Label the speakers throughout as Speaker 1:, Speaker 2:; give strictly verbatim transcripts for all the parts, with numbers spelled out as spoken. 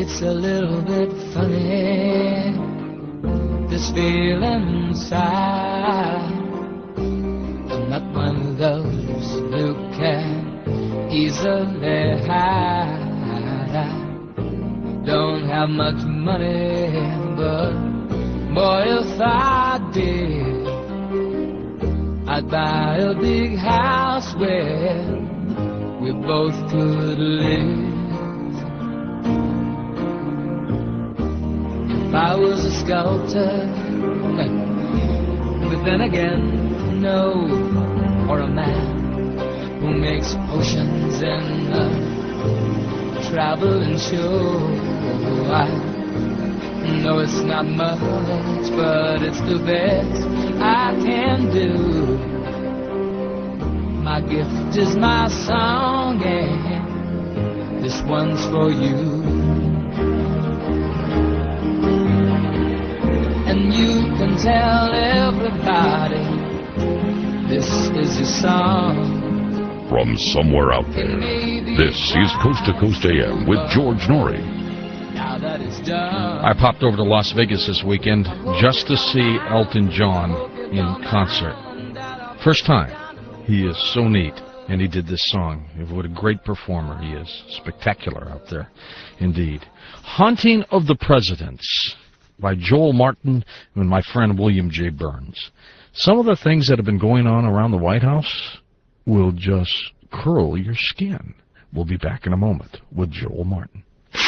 Speaker 1: It's a little bit funny, this feeling inside. I'm not one of those who can easily hide. I don't have much money, but boy, if I did, I'd buy a big house where we both could live. If I was a sculptor, but then again, no, or a man who makes potions in a traveling show. I know it's not much, but it's the best I can do. My gift is my song, and this one's for you. And you can tell everybody this is your song.
Speaker 2: From somewhere out there, this is Coast to Coast A M with George Norrie.
Speaker 1: Now that it's done,
Speaker 3: I popped over to Las Vegas this weekend just to see Elton John in concert. First time. He is so neat, and he did this song. What a great performer he is. Spectacular out there, indeed. Haunting of the Presidents by Joel Martin and my friend William J. Burns. Some of the things that have been going on around the White House will just curl your skin. We'll be back in a moment with Joel Martin.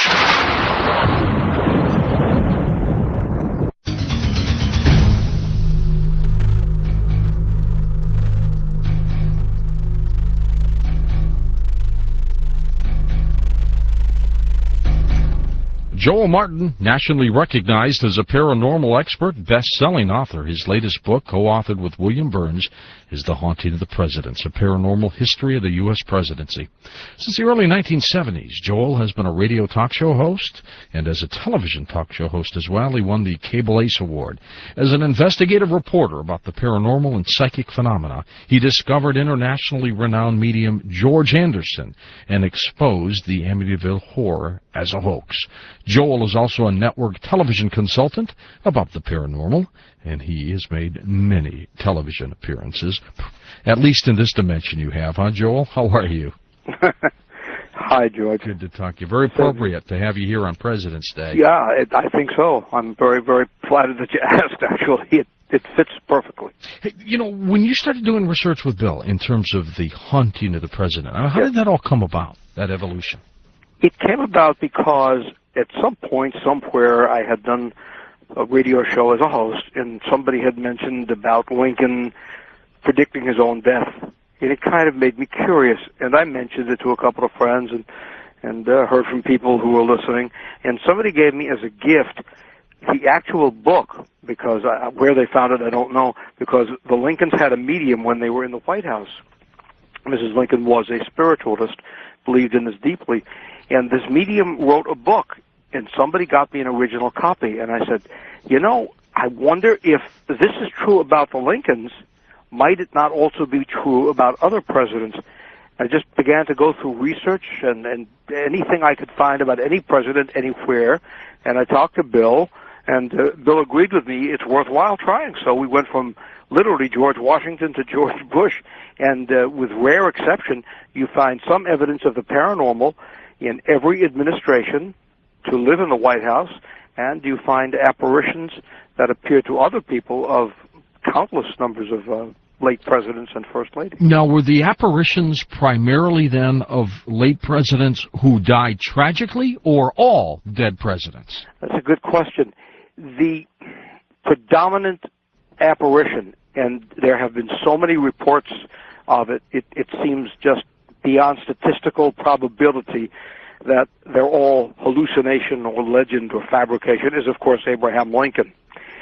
Speaker 3: Joel Martin, nationally recognized as a paranormal expert, best-selling author. His latest book, co-authored with William Burns, is The Haunting of the Presidents, a paranormal history of the U S presidency. Since the early nineteen seventies, Joel has been a radio talk show host, and as a television talk show host as well. He won the Cable Ace Award. As an investigative reporter about the paranormal and psychic phenomena, he discovered internationally renowned medium George Anderson and exposed the Amityville Horror as a hoax. Joel is also a network television consultant about the paranormal, and he has made many television appearances. At least in this dimension you have, huh, Joel? How are you?
Speaker 4: Hi, George.
Speaker 3: Good to talk to you. Very appropriate to have you here on President's Day.
Speaker 4: Yeah, it, I think so. I'm very, very flattered that you asked, actually. It, it fits perfectly.
Speaker 3: Hey, you know, when you started doing research with Bill in terms of the haunting of the president, how
Speaker 4: yeah.
Speaker 3: did that all come about, that evolution?
Speaker 4: It came about because at some point, somewhere, I had done a radio show as a host, and somebody had mentioned about Lincoln predicting his own death. And it kind of made me curious, and I mentioned it to a couple of friends and and uh, heard from people who were listening. And somebody gave me as a gift the actual book, because I, where they found it, I don't know, because the Lincolns had a medium when they were in the White House. Missus Lincoln was a spiritualist, believed in this deeply, and this medium wrote a book, and somebody got me an original copy, and I said, you know, I wonder if this is true about the Lincolns, might it not also be true about other presidents? I just began to go through research and, and anything I could find about any president anywhere, and I talked to Bill, and uh, Bill agreed with me it's worthwhile trying. So we went from literally George Washington to George Bush, and uh, with rare exception, you find some evidence of the paranormal in every administration to live in the White House, and you find apparitions that appear to other people of countless numbers of uh, late presidents and first ladies.
Speaker 3: Now, were the apparitions primarily then of late presidents who died tragically, or all dead presidents?
Speaker 4: That's a good question. The predominant apparition, and there have been so many reports of it, it, it seems just beyond statistical probability that they're all hallucination or legend or fabrication, is, of course, Abraham Lincoln.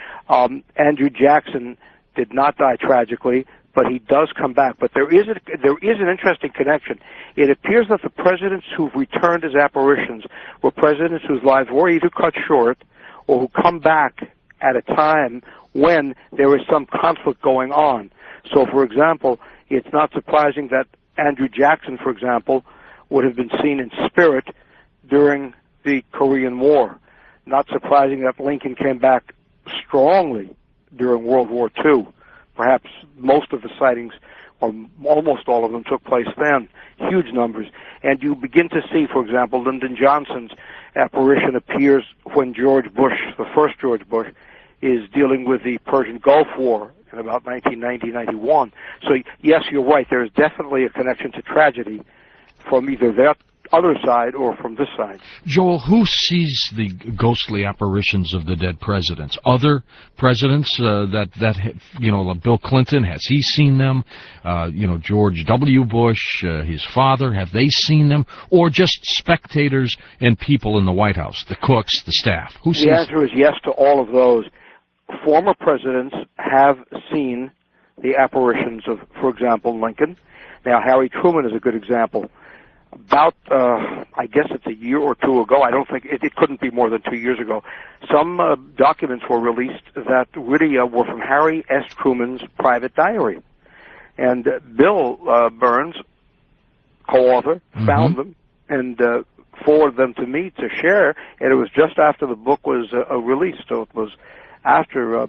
Speaker 4: Um, Andrew Jackson did not die tragically, but he does come back. But there is a, there is an interesting connection. It appears that the presidents who've returned as apparitions were presidents whose lives were either cut short or who come back at a time when there is some conflict going on. So, for example, it's not surprising that Andrew Jackson, for example, would have been seen in spirit during the Korean War. Not surprising that Lincoln came back strongly during World War Two. Perhaps most of the sightings, or almost all of them, took place then. Huge numbers. And you begin to see, for example, Lyndon Johnson's apparition appears when George Bush, the first George Bush, is dealing with the Persian Gulf War in about nineteen ninety, ninety-one. So, yes, you're right. There is definitely a connection to tragedy from either that other side or from this side.
Speaker 3: Joel, who sees the ghostly apparitions of the dead presidents? Other presidents uh, that, that, you know, Bill Clinton, has he seen them? Uh, you know, George W. Bush, uh, his father, have they seen them? Or just spectators and people in the White House, the cooks, the staff? Who sees
Speaker 4: The answer is yes to all of those. Former presidents have seen the apparitions of, for example, Lincoln. Now, Harry Truman is a good example. About, uh, I guess it's a year or two ago, I don't think, it, it couldn't be more than two years ago, some uh, documents were released that really uh, were from Harry S. Truman's private diary. And uh, Bill uh, Burns, co-author, mm-hmm. found them and uh, forwarded them to me to share, and it was just after the book was uh, released, so it was after uh,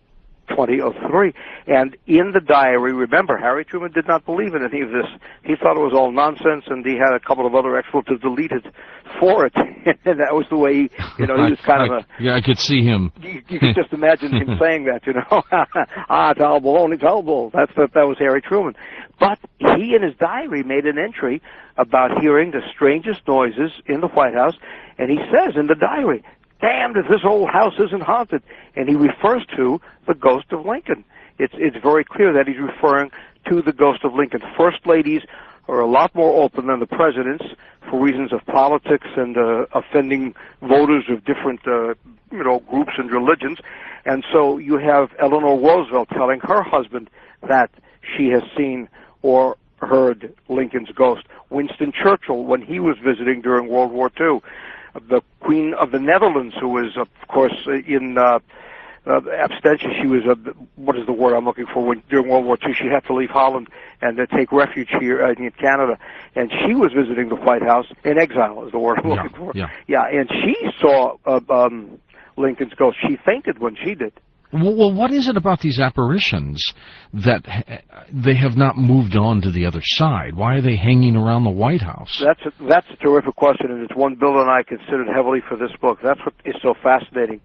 Speaker 4: twenty oh three. And in the diary, remember, Harry Truman did not believe in any of this. He thought it was all nonsense, and he had a couple of other expletives deleted for it. And that was the way he, you know, he was kind
Speaker 3: I,
Speaker 4: of a...
Speaker 3: Yeah, I could see him.
Speaker 4: You, you could just imagine him saying that, you know. ah, terrible, only terrible. That's, that, that was Harry Truman. But he, in his diary, made an entry about hearing the strangest noises in the White House, and he says in the diary, "Damned if this old house isn't haunted." And he refers to the ghost of Lincoln. It's it's very clear that he's referring to the ghost of Lincoln. First ladies are a lot more open than the presidents for reasons of politics and uh, offending voters of different uh, you know groups and religions. And so you have Eleanor Roosevelt telling her husband that she has seen or heard Lincoln's ghost. Winston Churchill, when he was visiting during World War Two, the Queen of the Netherlands, who was, of course, in uh, uh, absentia. She was, uh, what is the word I'm looking for? When, during World War Two, she had to leave Holland and uh, take refuge here uh, in Canada. And she was visiting the White House, in exile is the word I'm
Speaker 3: yeah,
Speaker 4: looking for.
Speaker 3: Yeah,
Speaker 4: yeah, and she saw uh, um, Lincoln's ghost. She fainted when she did.
Speaker 3: Well, what is it about these apparitions that they have not moved on to the other side? Why are they hanging around the White House?
Speaker 4: That's a, that's a terrific question, and it's one Bill and I considered heavily for this book. That's what is so fascinating.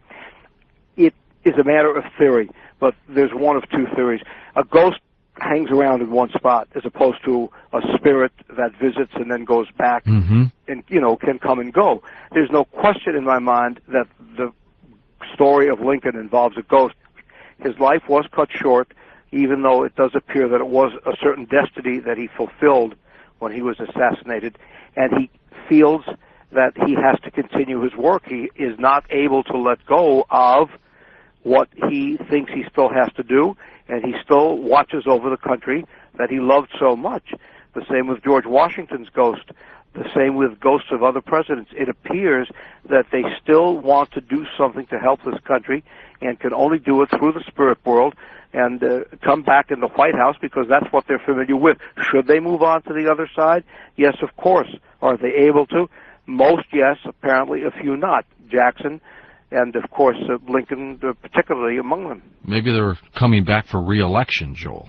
Speaker 4: It is a matter of theory, but there's one of two theories. A ghost hangs around in one spot as opposed to a spirit that visits and then goes back
Speaker 3: mm-hmm.
Speaker 4: and, you know, can come and go. There's no question in my mind that the story of Lincoln involves a ghost. His life was cut short, even though it does appear that it was a certain destiny that he fulfilled when he was assassinated, and he feels that he has to continue his work. He is not able to let go of what he thinks he still has to do, and he still watches over the country that he loved so much. The same with George Washington's ghost. The same with ghosts of other presidents. It appears that they still want to do something to help this country and can only do it through the spirit world and uh, come back in the White House because that's what they're familiar with. Should they move on to the other side? Yes, of course. Are they able to? Most, yes. Apparently, a few not. Jackson and, of course, uh, Lincoln uh, particularly among them.
Speaker 3: Maybe they're coming back for re-election, Joel.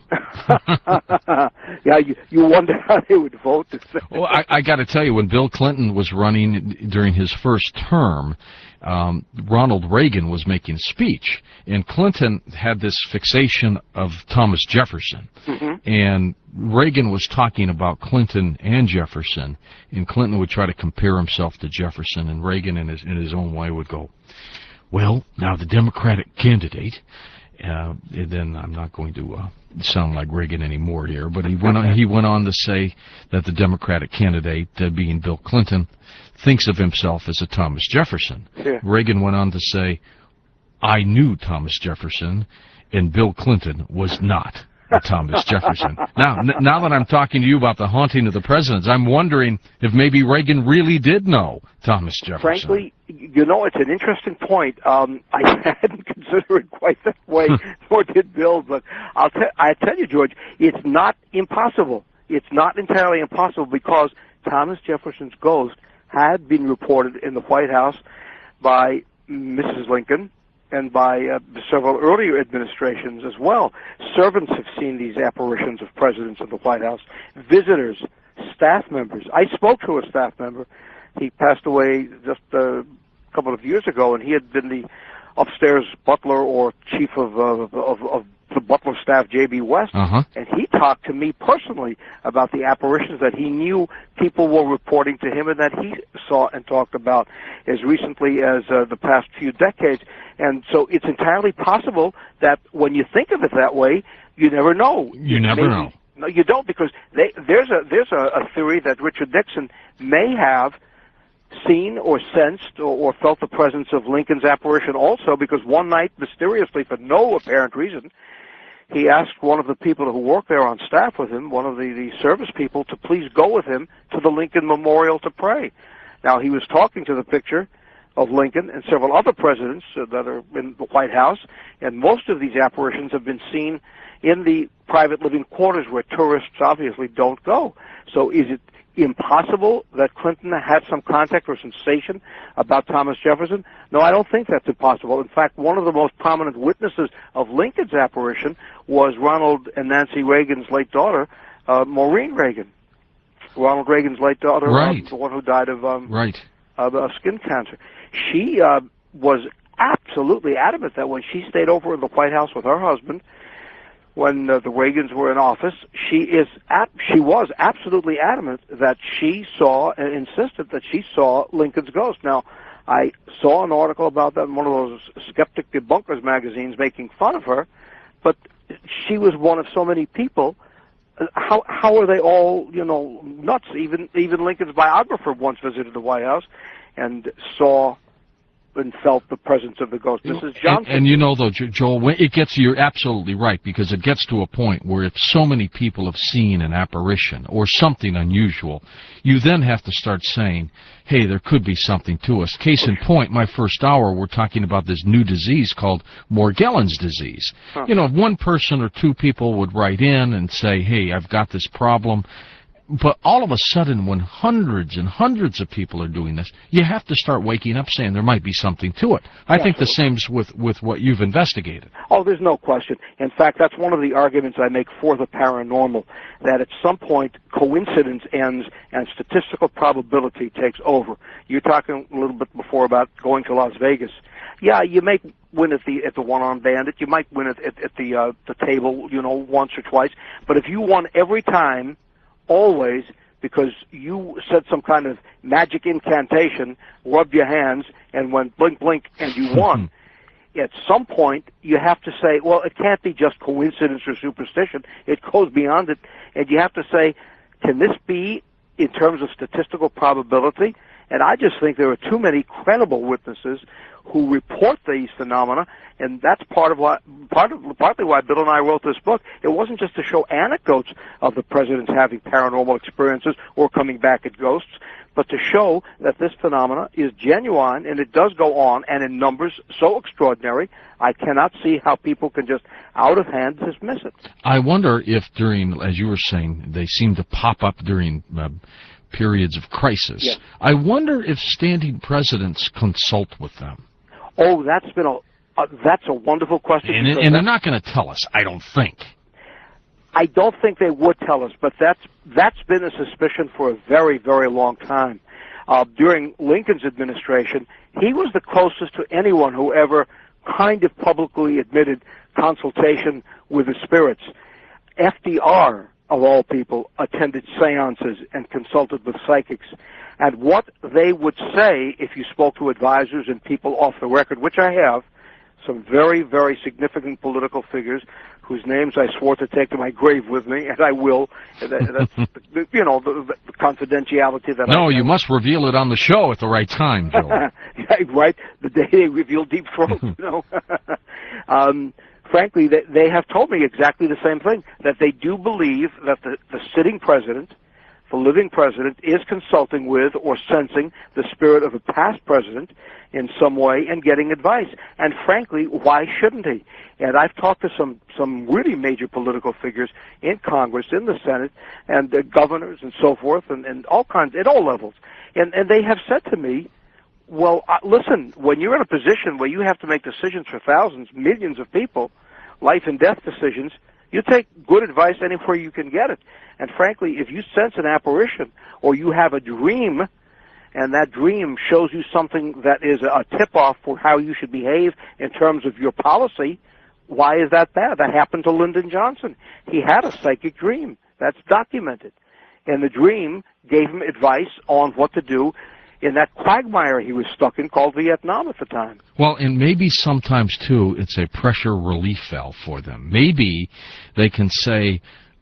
Speaker 4: Yeah, you, you wonder how they would vote.
Speaker 3: Well, I, I got to tell you, when Bill Clinton was running during his first term, um, Ronald Reagan was making a speech, and Clinton had this fixation of Thomas Jefferson.
Speaker 4: Mm-hmm.
Speaker 3: And Reagan was talking about Clinton and Jefferson, and Clinton would try to compare himself to Jefferson, and Reagan, in his, in his own way, would go, "Well, now the Democratic candidate," uh, and then I'm not going to uh, sound like Reagan anymore here, but he went on, he went on to say that the Democratic candidate, uh, being Bill Clinton, thinks of himself as a Thomas Jefferson.
Speaker 4: Yeah.
Speaker 3: Reagan went on to say, "I knew Thomas Jefferson, and Bill Clinton was not a Thomas Jefferson." Now, n now that I'm talking to you about the haunting of the presidents, I'm wondering if maybe Reagan really did know Thomas Jefferson.
Speaker 4: Frankly, you know, it's an interesting point. Um, I hadn't considered it quite that way, nor did Bill, but I'll te I tell you, George, it's not impossible. It's not entirely impossible because Thomas Jefferson's ghost had been reported in the White House by Missus Lincoln and by uh, several earlier administrations as well. Servants have seen these apparitions of presidents in the White House, visitors, staff members. I spoke to a staff member. He passed away just a couple of years ago, and he had been the upstairs butler or chief of, uh, of, of the butler staff, J B West,
Speaker 3: Uh-huh.
Speaker 4: and he talked to me personally about the apparitions that he knew people were reporting to him and that he saw and talked about as recently as uh, the past few decades. And so it's entirely possible that when you think of it that way, you never know.
Speaker 3: You never
Speaker 4: Maybe,
Speaker 3: know.
Speaker 4: No, you don't, because they, there's a there's a, a theory that Richard Nixon may have seen or sensed or, or felt the presence of Lincoln's apparition also, because one night, mysteriously, for no apparent reason, he asked one of the people who worked there on staff with him, one of the, the service people, to please go with him to the Lincoln Memorial to pray. Now, he was talking to the picture of Lincoln and several other presidents uh, that are in the White House, and most of these apparitions have been seen in the private living quarters where tourists obviously don't go. So is it impossible that Clinton had some contact or sensation about Thomas Jefferson? No, I don't think that's impossible. In fact, one of the most prominent witnesses of Lincoln's apparition was Ronald and Nancy Reagan's late daughter, uh, Maureen Reagan. Ronald Reagan's late daughter,
Speaker 3: Right.
Speaker 4: um, the one who died of, um,
Speaker 3: Right.
Speaker 4: of uh, skin cancer. She uh, was absolutely adamant that when she stayed over in the White House with her husband, when uh, the Reagans were in office, she is ap- she was absolutely adamant that she saw and insisted that she saw Lincoln's ghost. Now, I saw an article about that in one of those Skeptic Debunkers magazines making fun of her, but she was one of so many people. Uh, How how are they all, you know, nuts? Even even Lincoln's biographer once visited the White House and saw and felt the presence of the ghost. Missus Johnson.
Speaker 3: And, and you know, though, Jo- Joel, when it gets, you're absolutely right, because it gets to a point where if so many people have seen an apparition or something unusual, you then have to start saying, hey, there could be something to us. Case in point, my first hour, we're talking about this new disease called Morgellons disease.
Speaker 4: Huh.
Speaker 3: You know, if one person or two people would write in and say, hey, I've got this problem, but all of a sudden, when hundreds and hundreds of people are doing this, you have to start waking up saying there might be something to it. I think the same's with, with what you've investigated.
Speaker 4: Oh, there's no question. In fact, that's one of the arguments I make for the paranormal, that at some point coincidence ends and statistical probability takes over. You're talking a little bit before about going to Las Vegas. Yeah, you may win at the at the one-armed bandit. You might win at, at, at the uh, the table, you know, once or twice. But if you won every time, always, because you said some kind of magic incantation, rubbed your hands, and went blink, blink, and you won. At some point, you have to say, well, it can't be just coincidence or superstition. It goes beyond it. And you have to say, can this be in terms of statistical probability? And I just think there are too many credible witnesses who report these phenomena, and that's part of why, part of, partly why Bill and I wrote this book. It wasn't just to show anecdotes of the presidents having paranormal experiences or coming back at ghosts, but to show that this phenomena is genuine and it does go on, and in numbers so extraordinary, I cannot see how people can just out of hand dismiss it.
Speaker 3: I wonder if during, as you were saying, they seem to pop up during uh, periods of crisis.
Speaker 4: Yes.
Speaker 3: I wonder if standing presidents consult with them.
Speaker 4: Oh, that's been a uh, that's a wonderful question.
Speaker 3: And,
Speaker 4: because
Speaker 3: and they're
Speaker 4: that-
Speaker 3: not going to tell us, I don't think.
Speaker 4: I don't think they would tell us, but that's that's been a suspicion for a very, very long time. Uh, during Lincoln's administration, he was the closest to anyone who ever kind of publicly admitted consultation with the spirits. F D R, of all people, attended seances and consulted with psychics. And what they would say if you spoke to advisors and people off the record, which I have, some very, very significant political figures whose names I swore to take to my grave with me, and I will. And that, that's, you know, the, the confidentiality that I
Speaker 3: No,
Speaker 4: have.
Speaker 3: you must reveal it on the show at the right time, Joel.
Speaker 4: Right, the day they reveal Deep Throat, you know. um, frankly, they, they have told me exactly the same thing, that they do believe that the, the sitting president, the living president is consulting with or sensing the spirit of a past president in some way and getting advice. And frankly, why shouldn't he? And I've talked to some, some really major political figures in Congress, in the Senate, and the governors and so forth, and, and all kinds, at all levels. And, and they have said to me, well, uh, listen, when you're in a position where you have to make decisions for thousands, millions of people, life and death decisions, you take good advice anywhere you can get it. And frankly, if you sense an apparition or you have a dream, and that dream shows you something that is a tip-off for how you should behave in terms of your policy, why is that bad? That happened to Lyndon Johnson. He had a psychic dream. That's documented. And the dream gave him advice on what to do in that quagmire he was stuck in called Vietnam at the time.
Speaker 3: Well, and maybe sometimes, too, it's a pressure relief valve for them. Maybe they can say,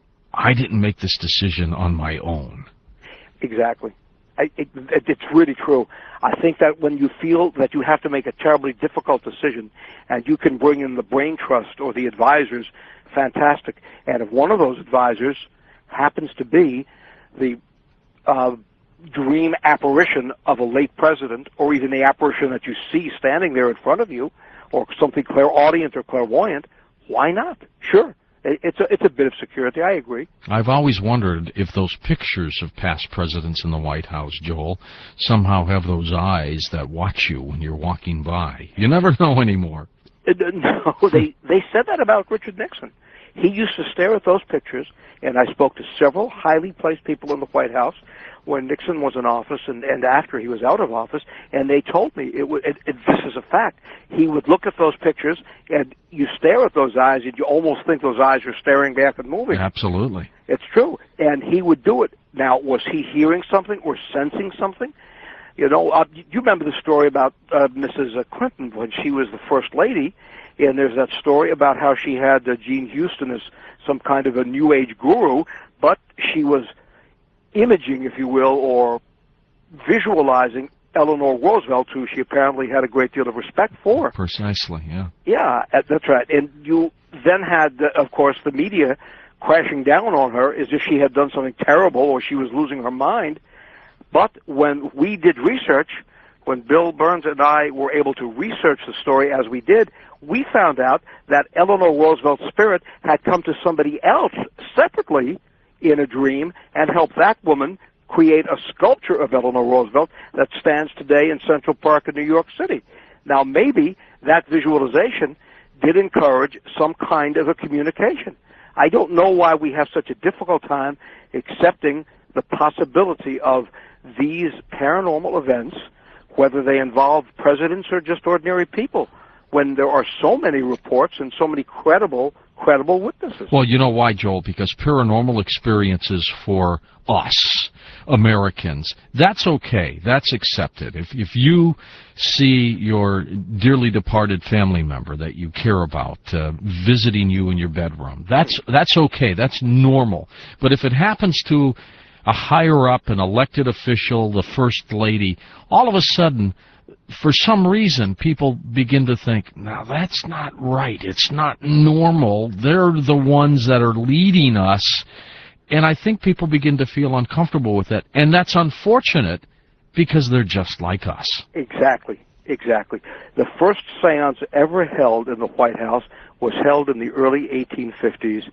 Speaker 3: I didn't make this decision on my own.
Speaker 4: Exactly. I, it, it, it's really true. I think that when you feel that you have to make a terribly difficult decision and you can bring in the brain trust or the advisors, fantastic. And if one of those advisors happens to be the uh, dream apparition of a late president, or even the apparition that you see standing there in front of you, or something clairaudient or clairvoyant, why not? Sure. It's a, it's a bit of security, I agree.
Speaker 3: I've always wondered if those pictures of past presidents in the White House, Joel, somehow have those eyes that watch you when you're walking by. You never know anymore.
Speaker 4: Uh, no, they, they said that about Richard Nixon. He used to stare at those pictures, and I spoke to several highly placed people in the White House when Nixon was in office and, and after he was out of office, and they told me, it, it, it, this is a fact, he would look at those pictures, and you stare at those eyes, and you almost think those eyes are staring back and moving.
Speaker 3: Absolutely.
Speaker 4: It's true, and he would do it. Now, was he hearing something or sensing something? You know, uh, you remember the story about uh, Missus Clinton when she was the First Lady, and there's that story about how she had uh, Gene Houston as some kind of a New Age guru, but she was imaging, if you will, or visualizing Eleanor Roosevelt, who she apparently had a great deal of respect for.
Speaker 3: Precisely, yeah.
Speaker 4: Yeah, that's right. And you then had, uh, of course, the media crashing down on her as if she had done something terrible or she was losing her mind. But when we did research, when Bill Burns and I were able to research the story as we did, we found out that Eleanor Roosevelt's spirit had come to somebody else separately in a dream and helped that woman create a sculpture of Eleanor Roosevelt that stands today in Central Park in New York City. Now, maybe that visualization did encourage some kind of a communication. I don't know why we have such a difficult time accepting the possibility of these paranormal events, whether they involve presidents or just ordinary people, when there are so many reports and so many credible, credible witnesses.
Speaker 3: Well, you know why, Joel? Because paranormal experiences for us, Americans, that's okay. That's accepted. If, if you see your dearly departed family member that you care about uh, visiting you in your bedroom, that's, that's okay. That's normal. But if it happens to a higher-up, an elected official, the First Lady, all of a sudden, for some reason, people begin to think, now that's not right. It's not normal. They're the ones that are leading us. And I think people begin to feel uncomfortable with it. And that's unfortunate because they're just like us.
Speaker 4: Exactly, exactly. The first seance ever held in the White House was held in the early eighteen fifties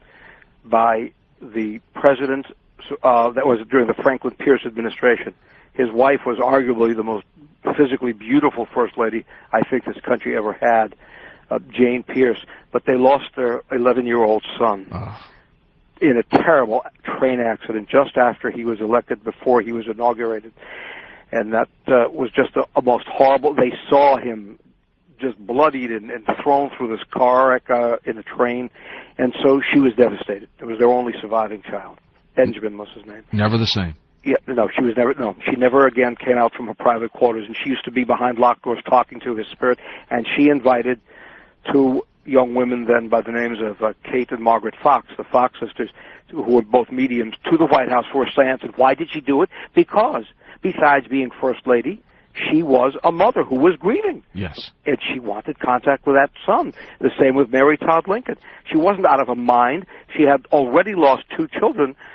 Speaker 4: by the president, uh, that was during the Franklin Pierce administration. His wife was arguably the most physically beautiful First Lady I think this country ever had, uh, Jane Pierce, but they lost their eleven-year-old son oh. in a terrible train accident just after he was elected, before he was inaugurated. And that uh, was just a, a most horrible, they saw him just bloodied and, and thrown through this car wreck uh, in a train, and so she was devastated. It was their only surviving child. Benjamin was his name.
Speaker 3: Never the same.
Speaker 4: Yeah, no, she was never, no, she never again came out from her private quarters, and she used to be behind locked doors talking to his spirit, and she invited two young women then by the names of uh, Kate and Margaret Fox, the Fox sisters, who were both mediums, to the White House for a seance. And why did she do it? Because, besides being First Lady, she was a mother who was grieving.
Speaker 3: Yes.
Speaker 4: And she wanted contact with that son. The same with Mary Todd Lincoln. She wasn't out of her mind. She had already lost two children,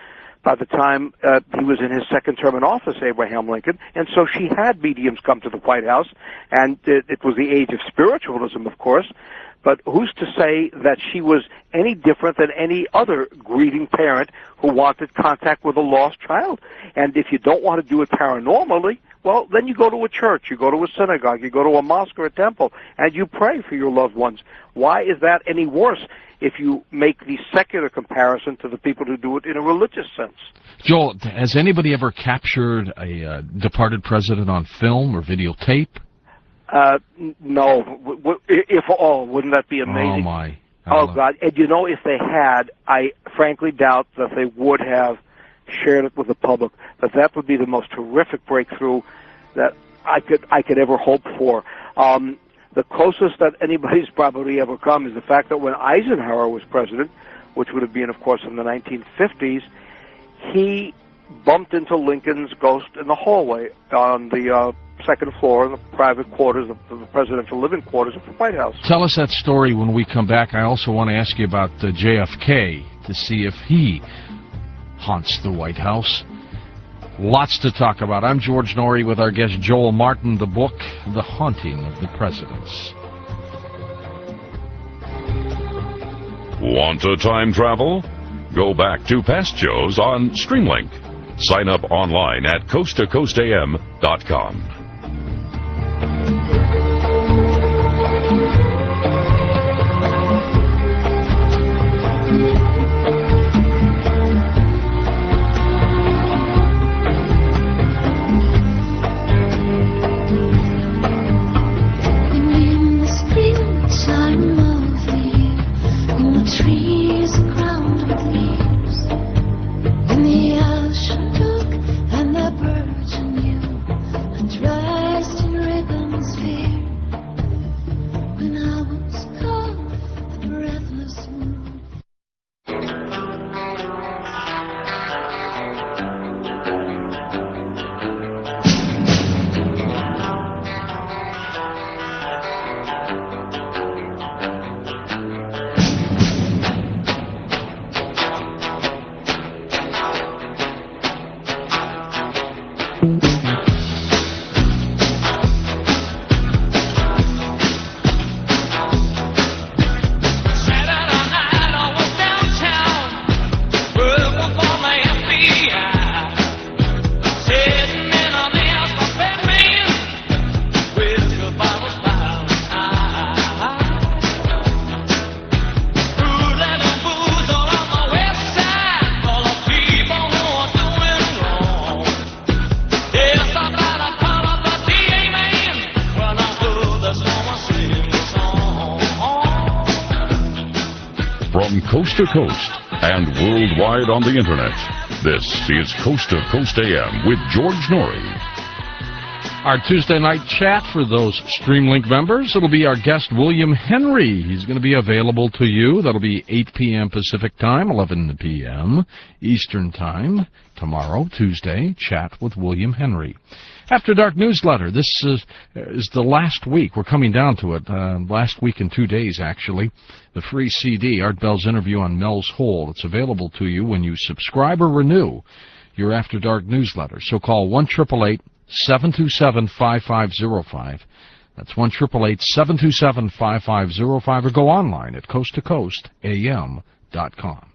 Speaker 4: by the time uh, he was in his second term in office, Abraham Lincoln, and so she had mediums come to the White House, and it, it was the age of spiritualism, of course, but who's to say that she was any different than any other grieving parent who wanted contact with a lost child? And if you don't want to do it paranormally, well, then you go to a church, you go to a synagogue, you go to a mosque or a temple, and you pray for your loved ones. Why is that any worse if you make the secular comparison to the people who do it in a religious sense?
Speaker 3: Joel, has anybody ever captured a uh, departed president on film or videotape?
Speaker 4: Uh, no. W w if all, wouldn't that be amazing?
Speaker 3: Oh, my.
Speaker 4: Oh, God. And, you know, if they had, I frankly doubt that they would have shared it with the public. But that would be the most terrific breakthrough that I could I could ever hope for. Um, the closest that anybody's probably ever come is the fact that when Eisenhower was president, which would have been, of course, in the nineteen fifties, he bumped into Lincoln's ghost in the hallway on the uh, second floor in the private quarters, of the presidential living quarters of the White House.
Speaker 3: Tell us that story when we come back. I also want to ask you about uh, J F K to see if he haunts the White House. Lots to talk about. I'm George Noory with our guest Joel Martin, the book, The Haunting of the Presidents.
Speaker 2: Want to time travel? Go back to past shows on Streamlink. Sign up online at coast to coast A M dot com. Coast to coast and worldwide on the internet. This is Coast to Coast A M with George Noory.
Speaker 3: Our Tuesday night chat for those Streamlink members, it'll be our guest William Henry. He's going to be available to you. That'll be eight p m Pacific Time, eleven p m Eastern Time. Tomorrow, Tuesday, chat with William Henry. After Dark newsletter. This is, is the last week. We're coming down to it. Uh, last week in two days, actually. The free C D, Art Bell's interview on Mel's Hole. It's available to you when you subscribe or renew your After Dark newsletter. So call one eight eight eight, seven two seven, five five zero five. That's one eight eight eight, seven two seven, five five zero five, or go online at coast to coast A M dot com.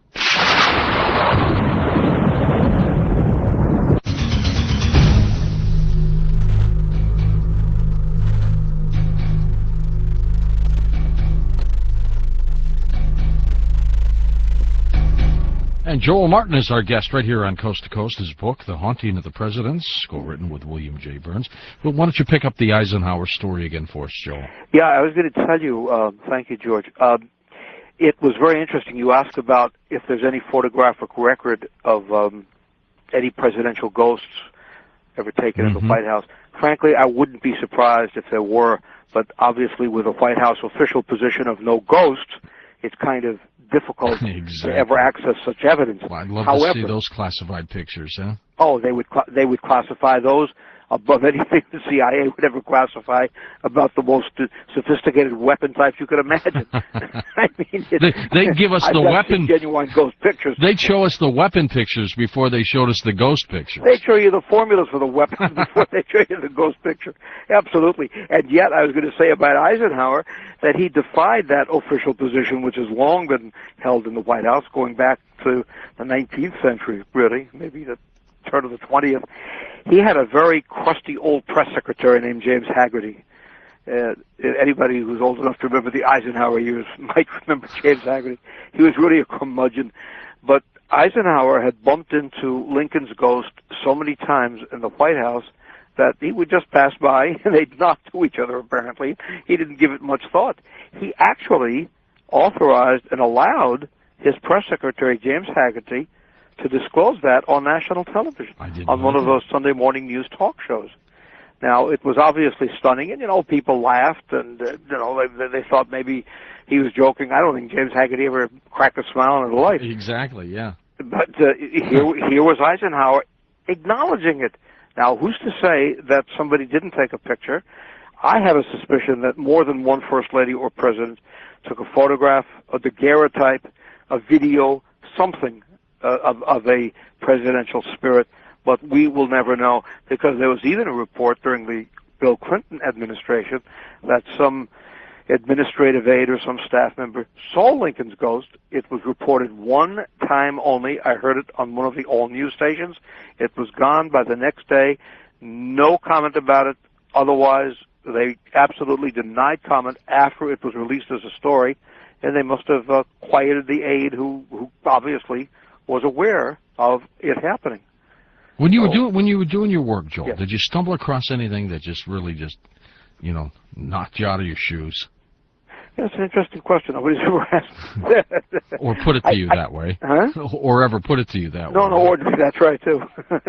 Speaker 3: And Joel Martin is our guest right here on Coast to Coast. His book, The Haunting of the Presidents, co-written with William J. Burns. But why don't you pick up the Eisenhower story again for us, Joel?
Speaker 4: Yeah, I was going to tell you, uh, thank you, George. Uh, it was very interesting. You asked about if there's any photographic record of um, any presidential ghosts ever taken mm-hmm. in the White House. Frankly, I wouldn't be surprised if there were, but obviously with a White House official position of no ghosts, it's kind of difficult
Speaker 3: exactly.
Speaker 4: to ever access such evidence.
Speaker 3: Well, I'd love
Speaker 4: However,
Speaker 3: to see those classified pictures, huh?
Speaker 4: Oh, they would cl they would classify those. above anything the C I A would ever classify, about the most uh, sophisticated weapon types you could imagine. I mean,
Speaker 3: they, they'd give us
Speaker 4: I've
Speaker 3: the
Speaker 4: got
Speaker 3: weapon.
Speaker 4: genuine ghost pictures.
Speaker 3: They'd show us the weapon pictures before they showed us the ghost pictures.
Speaker 4: They'd show you the formulas for the weapons before they show you the ghost picture. Absolutely. And yet, I was going to say about Eisenhower that he defied that official position, which has long been held in the White House, going back to the nineteenth century, really, maybe the turn of the twentieth. He had a very crusty old press secretary named James Haggerty. Uh, anybody who's old enough to remember the Eisenhower years might remember James Haggerty. He was really a curmudgeon. But Eisenhower had bumped into Lincoln's ghost so many times in the White House that he would just pass by and they'd knock to each other, apparently. He didnn't give it much thought. He actually authorized and allowed his press secretary, James Haggerty, to disclose that on national television, on one of those Sunday morning news talk shows. Now, it was obviously stunning, and, you know, people laughed, and, uh, you know, they, they thought maybe he was joking. I don't think James Haggerty ever cracked a smile in his life.
Speaker 3: Exactly, yeah.
Speaker 4: But uh, here, here was Eisenhower acknowledging it. Now, who's to say that somebody didn't take a picture? I have a suspicion that more than one First Lady or President took a photograph, a daguerreotype, a video, something uh, of, of a presidential spirit, but we will never know, because there was even a report during the Bill Clinton administration that some administrative aide or some staff member saw Lincoln's ghost. It was reported one time only. I heard it on one of the all news stations. It was gone by the next day. No comment about it. Otherwise, they absolutely denied comment after it was released as a story, and they must have uh, quieted the aide who, who obviously was aware of it happening.
Speaker 3: When you
Speaker 4: so,
Speaker 3: were doing when you were doing your work, Joel,
Speaker 4: yes.
Speaker 3: did you stumble across anything that just really just, you know, knocked you out of your shoes?
Speaker 4: Yeah, it's an interesting question. Nobody's ever asked.
Speaker 3: Or put it to you
Speaker 4: I,
Speaker 3: that way.
Speaker 4: Huh?
Speaker 3: Or ever put it to you that
Speaker 4: no,
Speaker 3: way.
Speaker 4: No, no, ordinary. That's right too.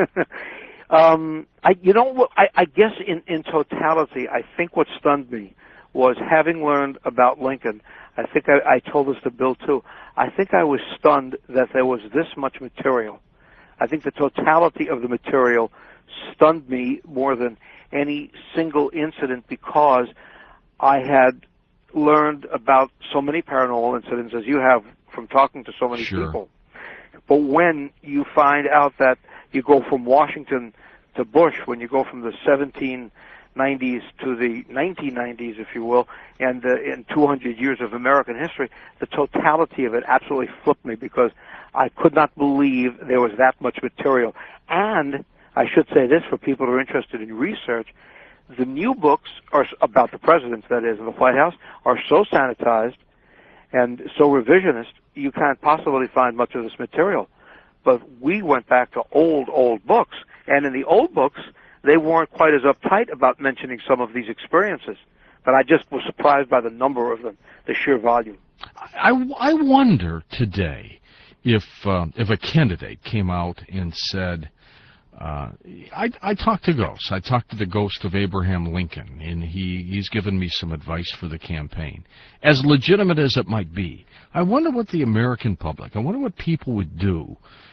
Speaker 4: um, I, you know what? I, I guess in in totality, I think what stunned me was having learned about Lincoln. I think I, I told this to Bill too. I think I was stunned that there was this much material. I think the totality of the material stunned me more than any single incident, because I had learned about so many paranormal incidents, as you have from talking to so many
Speaker 3: sure.
Speaker 4: people. But when you find out that you go from Washington to Bush, when you go from the seventeen nineties to the nineteen nineties, if you will, and uh, in two hundred years of American history, the totality of it absolutely flipped me, because I could not believe there was that much material. And I should say this for people who are interested in research: the new books are about the presidents, that is, in the White House, are so sanitized and so revisionist, you can't possibly find much of this material. But we went back to old, old books, and in the old books, they weren't quite as uptight about mentioning some of these experiences. But I just was surprised by the number of them, the sheer volume.
Speaker 3: I, I wonder today if uh, if a candidate came out and said, uh, I, I talked to ghosts. I talked to the ghost of Abraham Lincoln, and he, he's given me some advice for the campaign. As legitimate as it might be, I wonder what the American public, I wonder what people would do.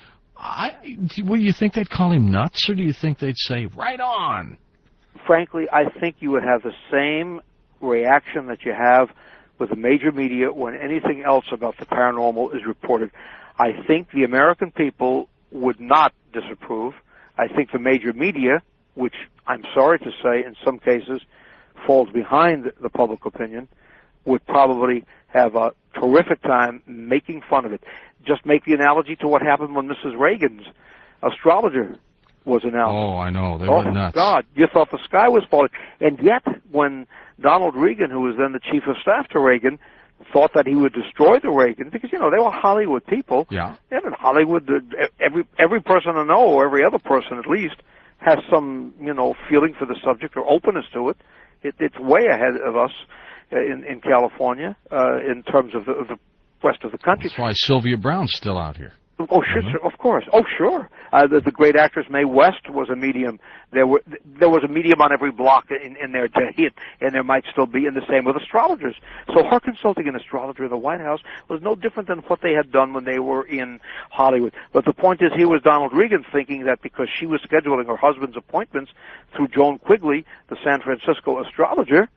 Speaker 3: I, well, you think they'd call him nuts, or do you think they'd say, right on?
Speaker 4: Frankly, I think you would have the same reaction that you have with the major media when anything else about the paranormal is reported. I think the American people would not disapprove. I think the major media, which I'm sorry to say in some cases falls behind the public opinion, would probably have a terrific time making fun of it. Just make the analogy to what happened when Missus Reagan's astrologer was announced.
Speaker 3: Oh, I know. They
Speaker 4: oh,
Speaker 3: went nuts.
Speaker 4: God, you thought the sky was falling. And yet, when Donald Reagan, who was then the chief of staff to Reagan, thought that he would destroy the Reagan, because, you know, they were Hollywood people.
Speaker 3: Yeah.
Speaker 4: And in Hollywood, every every person I know, or every other person at least, has some, you know, feeling for the subject or openness to it. it it's way ahead of us in, in California uh, in terms of the, of the rest of the country.
Speaker 3: That's why Sylvia Brown's still out here.
Speaker 4: Oh, sure, sure, of course. Oh, sure. Uh, the, the great actress Mae West was a medium. There were there was a medium on every block in, in their day, and, and there might still be. And the same with astrologers. So her consulting an astrologer in the White House was no different than what they had done when they were in Hollywood. But the point is, here was Donald Regan thinking that because she was scheduling her husband's appointments through Joan Quigley, the San Francisco astrologer,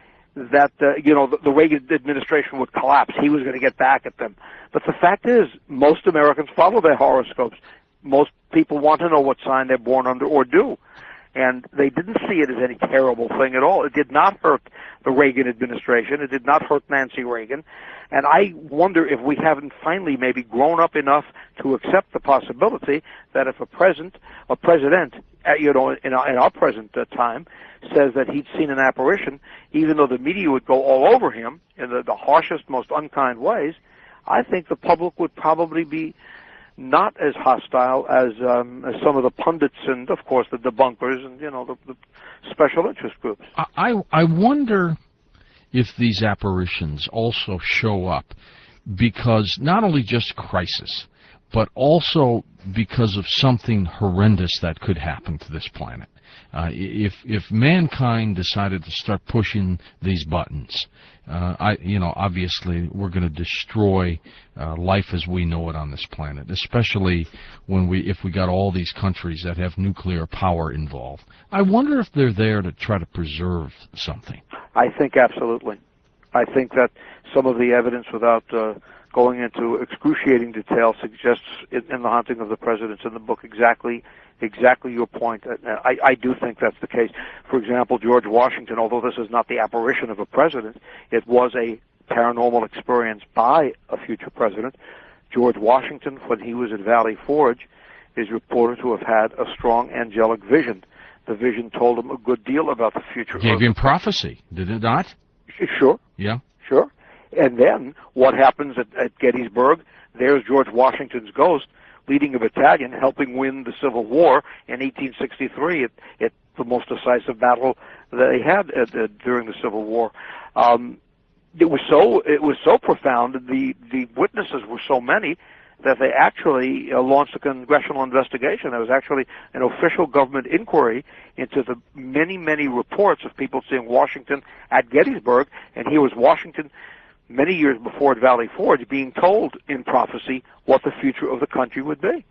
Speaker 4: that uh, you know the, the Reagan administration would collapse. He was going to get back at them. But the fact is, most Americans follow their horoscopes. Most people want to know what sign they're born under or do. And they didn't see it as any terrible thing at all. It did not hurt the Reagan administration. It did not hurt Nancy Reagan. And I wonder if we haven't finally maybe grown up enough to accept the possibility that if a president, a president, uh, you know, in our, in our present uh, time, says that he'd seen an apparition, even though the media would go all over him in the, the harshest, most unkind ways, I think the public would probably be not as hostile as, um, as some of the pundits and, of course, the debunkers and, you know, the, the special interest groups.
Speaker 3: I, I wonder if these apparitions also show up because not only just crisis, but also because of something horrendous that could happen to this planet. Uh, if if mankind decided to start pushing these buttons, uh, I you know obviously we're going to destroy uh, life as we know it on this planet. Especially when we if we got all these countries that have nuclear power involved. I wonder if they're there to try to preserve something.
Speaker 4: I think absolutely. I think that some of the evidence, without uh, going into excruciating detail, suggests in, in The Haunting of the Presidents in the book exactly. Exactly your point. I, I do think that's the case. For example, George Washington, although this is not the apparition of a president, it was a paranormal experience by a future president. George Washington, when he was at Valley Forge, is reported to have had a strong angelic vision. The vision told him a good deal about the future.
Speaker 3: Gave him prophecy, did it not?
Speaker 4: Sure.
Speaker 3: Yeah.
Speaker 4: Sure. And then what happens at, at Gettysburg? There's George Washington's ghost, leading a battalion, helping win the Civil War in eighteen sixty-three. It, it the most decisive battle that they had at, uh, during the Civil War. Um, it was so it was so profound. The the witnesses were so many that they actually uh, launched a congressional investigation. There was actually an official government inquiry into the many many reports of people seeing Washington at Gettysburg, and here was Washington many years before at Valley Forge being told in prophecy what the future of the country would be.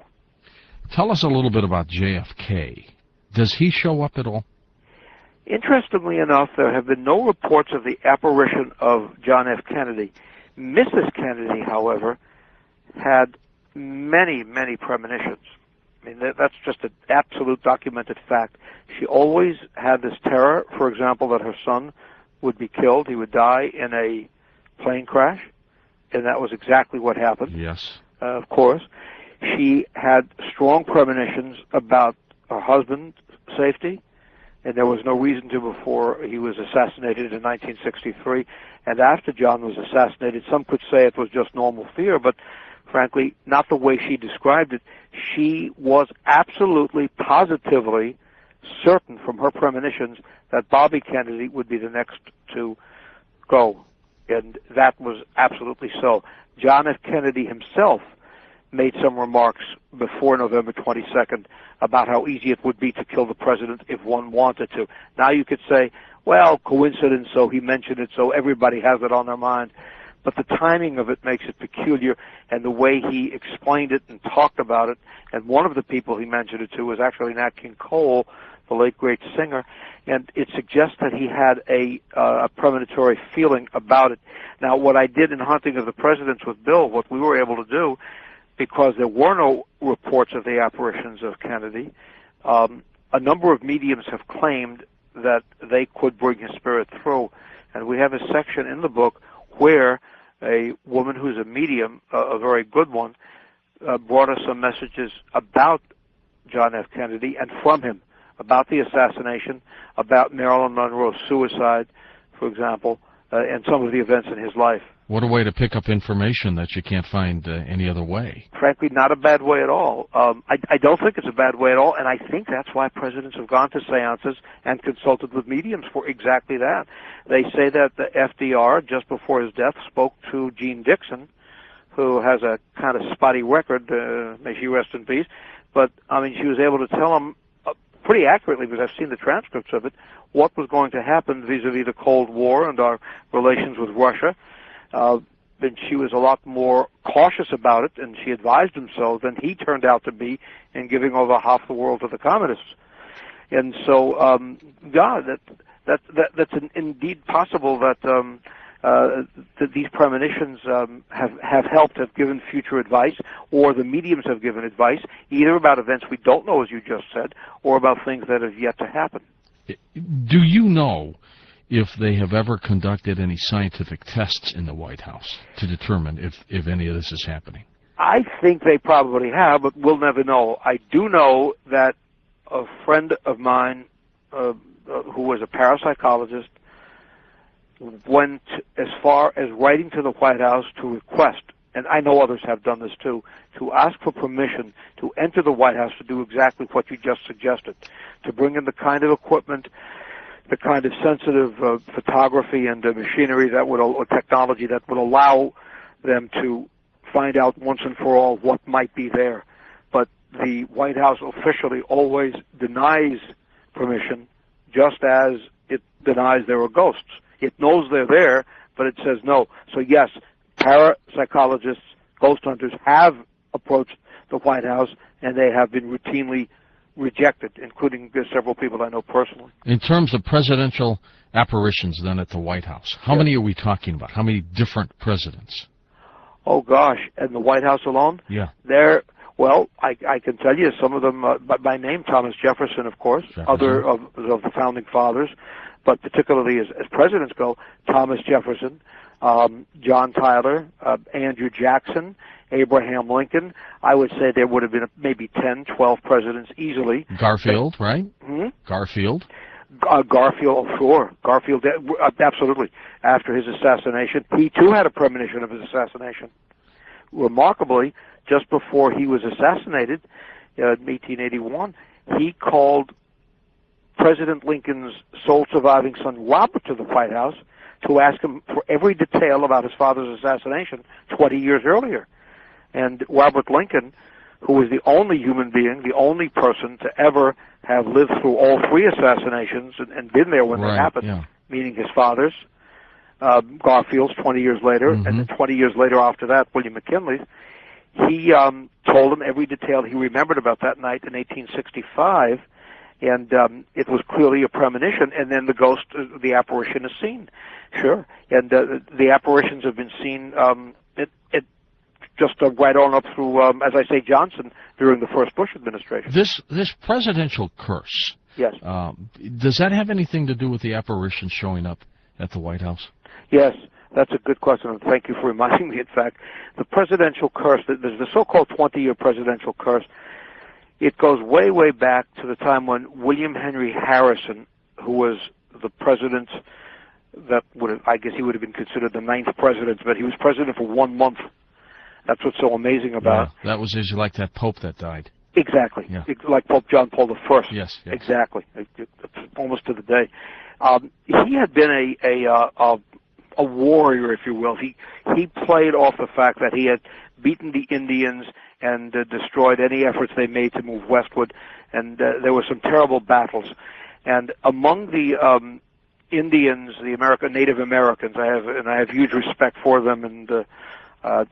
Speaker 3: Tell us a little bit about J F K. Does he show up at all?
Speaker 4: Interestingly enough, there have been no reports of the apparition of John F. Kennedy. Missus Kennedy, however, had many, many premonitions. I mean, that, that's just an absolute documented fact. She always had this terror, for example, that her son would be killed. He would die in a plane crash, and that was exactly what happened.
Speaker 3: Yes.
Speaker 4: Uh, of course. She had strong premonitions about her husband's safety, and there was no reason to before he was assassinated in nineteen sixty-three. And after John was assassinated, some could say it was just normal fear, but frankly, not the way she described it. She was absolutely, positively certain from her premonitions that Bobby Kennedy would be the next to go. And that was absolutely so. John F. Kennedy himself made some remarks before November twenty-second about how easy it would be to kill the president if one wanted to. Now you could say, well, coincidence, so he mentioned it, so everybody has it on their mind. But the timing of it makes it peculiar, and the way he explained it and talked about it, and one of the people he mentioned it to was actually Nat King Cole, the late great singer, and it suggests that he had a, uh, a premonitory feeling about it. Now, what I did in Haunting of the Presidents with Bill, what we were able to do, because there were no reports of the apparitions of Kennedy, um, a number of mediums have claimed that they could bring his spirit through. And we have a section in the book where a woman who's a medium, uh, a very good one, uh, brought us some messages about John F. Kennedy and from him, about the assassination, about Marilyn Monroe's suicide, for example, uh, and some of the events in his life.
Speaker 3: What a way to pick up information that you can't find uh, any other way.
Speaker 4: Frankly, not a bad way at all. Um, I, I don't think it's a bad way at all, and I think that's why presidents have gone to seances and consulted with mediums for exactly that. They say that the F D R, just before his death, spoke to Gene Dixon, who has a kind of spotty record, uh, may she rest in peace. But, I mean, she was able to tell him uh, pretty accurately, because I've seen the transcripts of it, what was going to happen vis-a-vis the Cold War and our relations with Russia. Uh, and she was a lot more cautious about it, and she advised him so, than he turned out to be in giving over half the world to the communists. And so, um, yeah, that, that, that, that's an, indeed possible that, um, uh, that these premonitions um, have, have helped, have given future advice, or the mediums have given advice, either about events we don't know, as you just said, or about things that have yet to happen.
Speaker 3: Do you know if they have ever conducted any scientific tests in the White House to determine if, if any of this is happening?
Speaker 4: I think they probably have, but we'll never know. I do know that a friend of mine uh, uh, who was a parapsychologist went as far as writing to the White House to request, and I know others have done this too, to ask for permission to enter the White House to do exactly what you just suggested, to bring in the kind of equipment, the kind of sensitive uh, photography and uh, machinery that would, or technology that would allow them to find out once and for all what might be there. But the White House officially always denies permission, just as it denies there are ghosts. It knows they're there, but it says no. So yes, parapsychologists, ghost hunters have approached the White House, and they have been routinely rejected, including several people I know personally.
Speaker 3: In terms of presidential apparitions then at the White House, how
Speaker 4: yes.
Speaker 3: many are we talking about? How many different presidents?
Speaker 4: Oh gosh, and the White House alone?
Speaker 3: Yeah.
Speaker 4: There, well, I, I can tell you some of them uh, by, by name. Thomas Jefferson, of course,
Speaker 3: Jefferson.
Speaker 4: other of, of the founding fathers, but particularly as, as presidents go, Thomas Jefferson, um, John Tyler, uh, Andrew Jackson, Abraham Lincoln. I would say there would have been maybe ten, twelve presidents easily.
Speaker 3: Garfield, right?
Speaker 4: Hmm?
Speaker 3: Garfield.
Speaker 4: Uh, Garfield, sure. Garfield, uh, absolutely. After his assassination, he too had a premonition of his assassination. Remarkably, just before he was assassinated uh, in eighteen eighty-one, he called President Lincoln's sole surviving son, Robert, to the White House to ask him for every detail about his father's assassination twenty years earlier. And Robert Lincoln, who was the only human being, the only person to ever have lived through all three assassinations and, and been there when
Speaker 3: right,
Speaker 4: they happened,
Speaker 3: yeah.
Speaker 4: meaning his father's, uh, Garfield's twenty years later,
Speaker 3: mm-hmm.
Speaker 4: and then twenty years later after that, William McKinley's, he um, told him every detail he remembered about that night in eighteen sixty-five, and um, it was clearly a premonition, and then the ghost, uh, the apparition is seen. Sure. And uh, the apparitions have been seen um, it, it just uh, right on up through, um, as I say, Johnson during the first Bush administration.
Speaker 3: This this presidential curse,
Speaker 4: yes.
Speaker 3: Um, does that have anything to do with the apparition showing up at the White House?
Speaker 4: Yes, that's a good question, and thank you for reminding me. In fact, the presidential curse, there's the so-called twenty-year presidential curse. It goes way, way back to the time when William Henry Harrison, who was the president that would have, I guess he would have been considered the ninth president, but he was president for one month. That's what's so amazing about it.
Speaker 3: Yeah, that was as like that Pope that died.
Speaker 4: Exactly.
Speaker 3: Yeah.
Speaker 4: Like Pope John Paul the First.
Speaker 3: Yes, yes.
Speaker 4: Exactly. It, it, it's almost to the day. Um, he had been a a, uh, a a warrior, if you will. He he played off the fact that he had beaten the Indians and uh, destroyed any efforts they made to move westward, and uh, there were some terrible battles. And among the um, Indians, the American Native Americans, I have and I have huge respect for them, and uh, uh,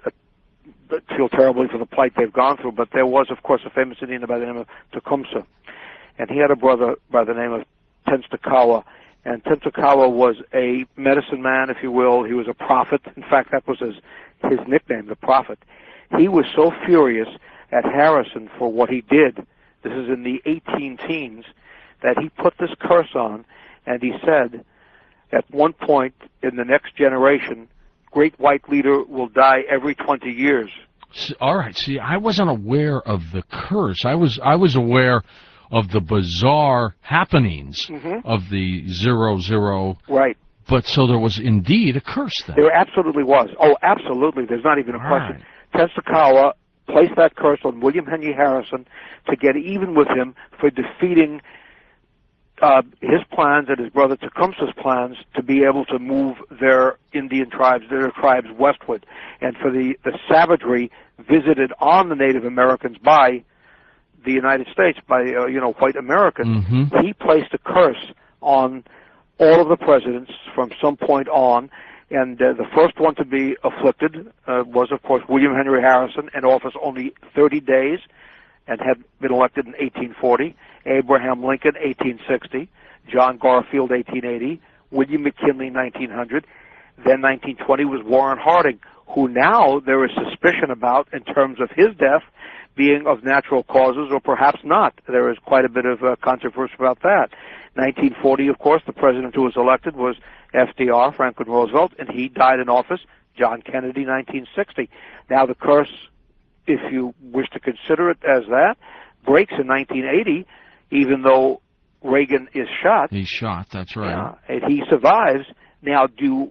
Speaker 4: feel terribly for the plight they've gone through. But there was, of course, a famous Indian by the name of Tecumseh, and he had a brother by the name of Tenskwatawa. And Tenskwatawa was a medicine man, if you will. He was a prophet. In fact, that was his his nickname, the prophet. He was so furious at Harrison for what he did, this is in the eighteen teens, that he put this curse on, and he said, at one point in the next generation, great white leader will die every twenty years.
Speaker 3: All right. See, I wasn't aware of the curse. I was I was aware of the bizarre happenings
Speaker 4: mm-hmm.
Speaker 3: of the zero zero.
Speaker 4: Right.
Speaker 3: But so there was indeed a curse then.
Speaker 4: There absolutely was. Oh, absolutely. There's not even a
Speaker 3: All
Speaker 4: question.
Speaker 3: right.
Speaker 4: Tenskwatawa placed that curse on William Henry Harrison to get even with him for defeating uh, his plans and his brother Tecumseh's plans to be able to move their Indian tribes, their tribes westward, and for the, the savagery visited on the Native Americans by the United States, by uh, you know white Americans.
Speaker 3: Mm-hmm.
Speaker 4: He placed a curse on all of the presidents from some point on, and uh, the first one to be afflicted uh, was, of course, William Henry Harrison, in office only thirty days, and had been elected in eighteen forty. Abraham Lincoln, eighteen sixty. John Garfield, eighteen eighty. William McKinley, nineteen hundred. Then nineteen twenty was Warren Harding, who now there is suspicion about in terms of his death being of natural causes or perhaps not. There is quite a bit of uh, controversy about that. nineteen forty, of course, the president who was elected was F D R, Franklin Roosevelt, and he died in office. John Kennedy, nineteen sixty. Now the curse, if you wish to consider it as that, breaks in nineteen eighty, even though Reagan is shot.
Speaker 3: He's shot, that's right.
Speaker 4: Yeah, and he survives. Now, do you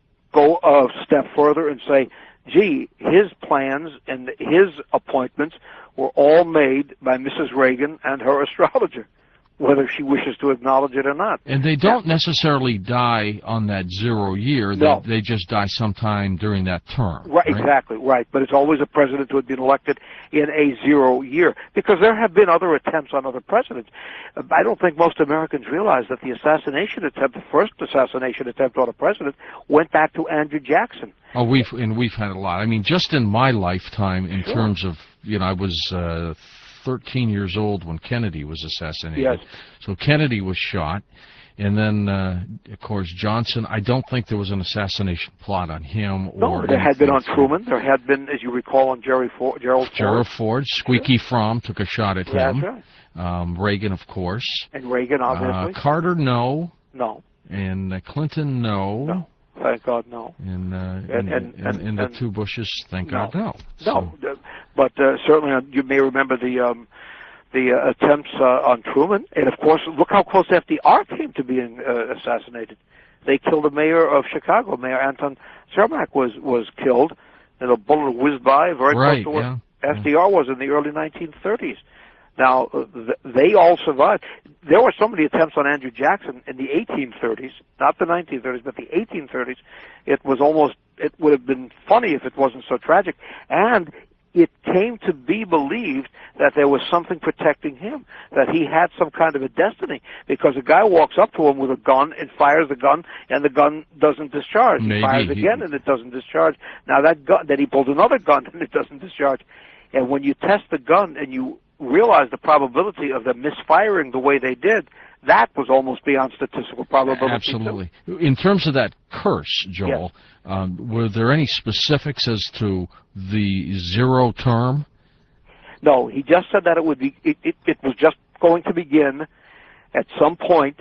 Speaker 4: go a step further and say, gee, his plans and his appointments were all made by Missus Reagan and her astrologer, whether she wishes to acknowledge it or not.
Speaker 3: And they don't necessarily die on that zero year. They,
Speaker 4: No.
Speaker 3: they just die sometime during that term.
Speaker 4: Right,
Speaker 3: right?
Speaker 4: exactly, right. But it's always a president who had been elected in a zero year, because there have been other attempts on other presidents. Uh, I don't think most Americans realize that the assassination attempt, the first assassination attempt on a president, went back to Andrew Jackson.
Speaker 3: Oh, we've and we've had a lot. I mean, just in my lifetime, in
Speaker 4: Sure.
Speaker 3: terms of, you know, I was uh, thirteen years old when Kennedy was assassinated.
Speaker 4: Yes.
Speaker 3: So Kennedy was shot, and then uh, of course Johnson. I don't think there was an assassination plot on him.
Speaker 4: No,
Speaker 3: or
Speaker 4: there had been on
Speaker 3: anything.
Speaker 4: Truman. There had been, as you recall, on Jerry Ford, Gerald Ford.
Speaker 3: Gerald Ford, Squeaky Fromm took a shot at him.
Speaker 4: That's right.
Speaker 3: Um, Reagan, of course.
Speaker 4: And Reagan,
Speaker 3: Uh,
Speaker 4: obviously.
Speaker 3: Carter, no.
Speaker 4: no,
Speaker 3: And uh, Clinton, no.
Speaker 4: no. Thank God, no.
Speaker 3: And, uh,
Speaker 4: And-
Speaker 3: and,
Speaker 4: and-
Speaker 3: and,
Speaker 4: and-
Speaker 3: and the
Speaker 4: and-
Speaker 3: two Bushes, thank
Speaker 4: No.
Speaker 3: God, no.
Speaker 4: No, uh, but uh, certainly uh, you may remember the um, the uh, attempts uh, on Truman, and of course, look how close F D R came to being uh, assassinated. They killed the mayor of Chicago, Mayor Anton Cermak was was killed, and a bullet whizzed by very
Speaker 3: Right,
Speaker 4: close to
Speaker 3: yeah,
Speaker 4: where F D R was in the early nineteen thirties. Now, uh, th- they all survived. There were so many attempts on Andrew Jackson in the eighteen thirties, not the nineteen thirties, but the eighteen thirties. It was almost, it would have been funny if it wasn't so tragic. And it came to be believed that there was something protecting him, that he had some kind of a destiny, because a guy walks up to him with a gun and fires the gun, and the gun doesn't discharge.
Speaker 3: Maybe
Speaker 4: he fires
Speaker 3: he-
Speaker 4: again, and it doesn't discharge. Now that gun, then he pulls another gun, and it doesn't discharge. And when you test the gun and you realize the probability of them misfiring the way they did, that was almost beyond statistical probability.
Speaker 3: Absolutely. In terms of that curse, Joel, um, were there any specifics as to the zero term?
Speaker 4: No, he just said that it would be. It, it, it was just going to begin at some point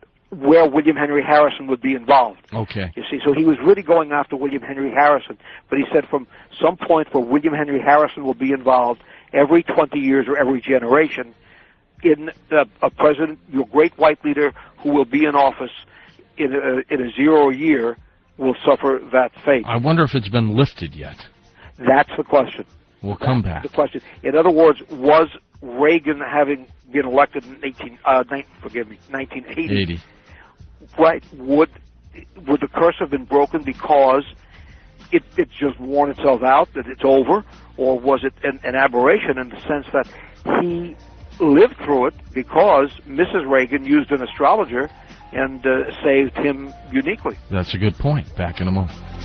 Speaker 4: where William Henry Harrison would be involved.
Speaker 3: Okay.
Speaker 4: You see, so he was really going after William Henry Harrison, but he said from some point where William Henry Harrison will be involved every twenty years or every generation in a, a president, your great white leader who will be in office in a, in a zero year will suffer that fate.
Speaker 3: I wonder if it's been lifted yet.
Speaker 4: That's the question.
Speaker 3: We'll come
Speaker 4: That's
Speaker 3: back.
Speaker 4: the question. In other words, was Reagan, having been elected in eighteen, uh, nine, forgive me, nineteen eighty,
Speaker 3: eighty.
Speaker 4: right? Would would the curse have been broken because it it just worn itself out, that it's over, or was it an, an aberration in the sense that he lived through it because Missus Reagan used an astrologer and uh, saved him uniquely?
Speaker 3: That's a good point. Back in a moment.